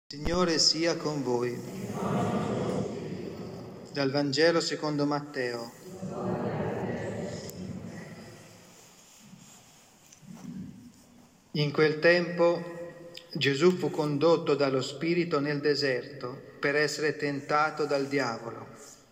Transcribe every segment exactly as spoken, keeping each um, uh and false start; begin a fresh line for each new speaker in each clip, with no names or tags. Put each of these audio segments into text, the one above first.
Signore sia con voi. Dal Vangelo secondo Matteo. In quel tempo Gesù fu condotto dallo Spirito nel deserto per essere tentato dal diavolo.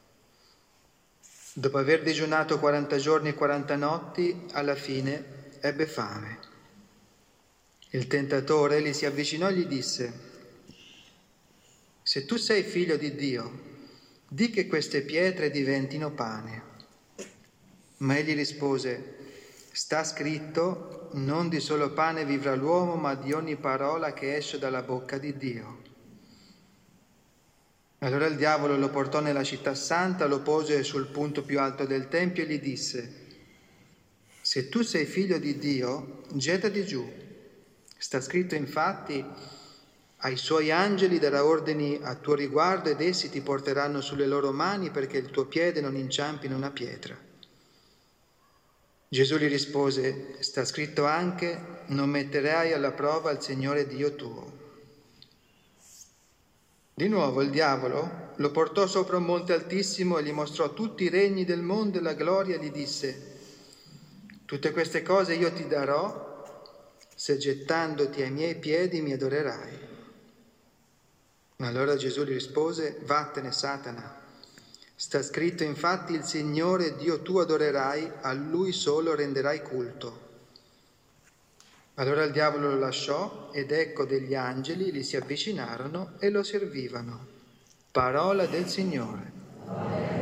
Dopo aver digiunato quaranta giorni e quaranta notti, alla fine ebbe fame. Il tentatore gli si avvicinò e gli disse: «Se tu sei figlio di Dio, di che queste pietre diventino pane». Ma egli rispose: «Sta scritto, non di solo pane vivrà l'uomo, ma di ogni parola che esce dalla bocca di Dio». Allora il diavolo lo portò nella città santa, lo pose sul punto più alto del tempio e gli disse: «Se tu sei figlio di Dio, gettati giù. Sta scritto infatti, ai suoi angeli darà ordini a tuo riguardo ed essi ti porteranno sulle loro mani perché il tuo piede non inciampi in una pietra». Gesù gli rispose: «Sta scritto anche, non metterai alla prova il Signore Dio tuo». Di nuovo il diavolo lo portò sopra un monte altissimo e gli mostrò tutti i regni del mondo e la gloria e gli disse: «Tutte queste cose io ti darò se gettandoti ai miei piedi mi adorerai». Allora Gesù gli rispose: «Vattene, Satana. Sta scritto infatti, il Signore Dio tuo adorerai, a Lui solo renderai culto». Allora il diavolo lo lasciò ed ecco degli angeli gli si avvicinarono e lo servivano. Parola del Signore.